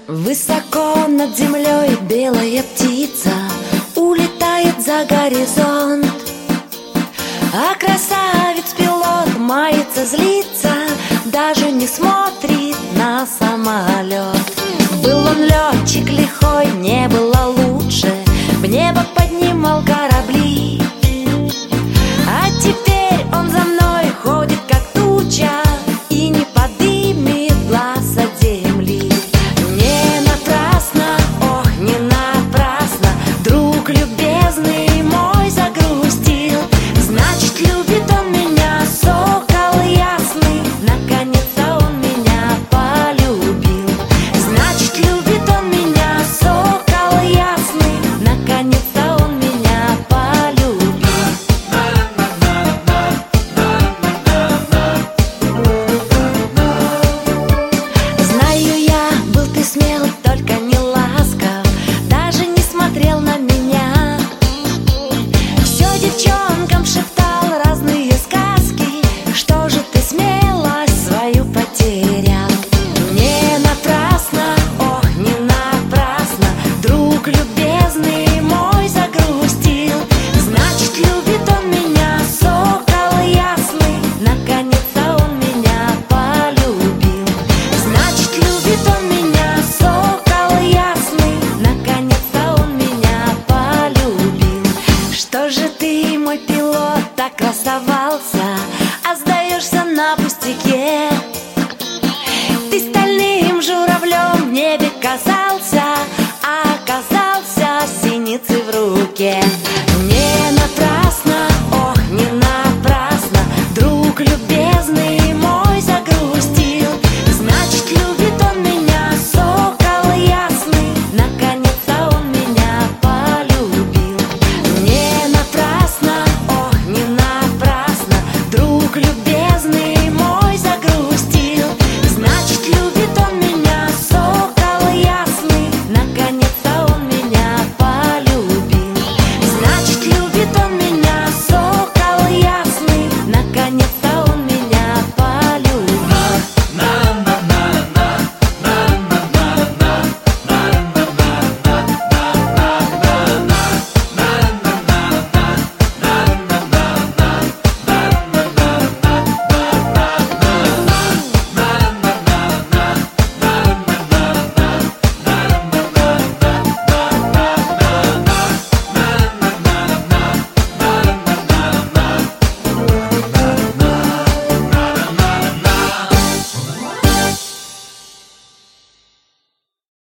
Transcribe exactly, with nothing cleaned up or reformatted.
Высоко над землей белая птица улетает за горизонт, а красавец-пилот мается, злится, даже не смотрит на самолет. Был он летчик лихой, не было лучше, в небо поднимал корабли. А теперь он за мной ходит, как туча, и не подымет глаз от земли. Не напрасно, ох, не напрасно, друг любезный мой загрустил. Значит, любит он меня, сокол ясный, наконец-то он меня полюбил. Значит, любит он меня, сокол ясный, наконец-то он меня полюбил. Знаю я, был ты смел, только не ласков, даже не смотрел на меня. Все девчонкам шептал разные сказки, что же ты смелость свою потерял. Не напрасно, ох, не напрасно, друг любезный мой загрустил. Значит, любит он меня, сокол ясный, наконец-то он меня полюбил. Значит, любит он меня, сокол ясный, наконец-то он меня полюбил. Что же ты, мой пилот, так расставался, а сдаешься на пустяке? Ты стальным журавлем в небе казался, а оказался синицей в руке.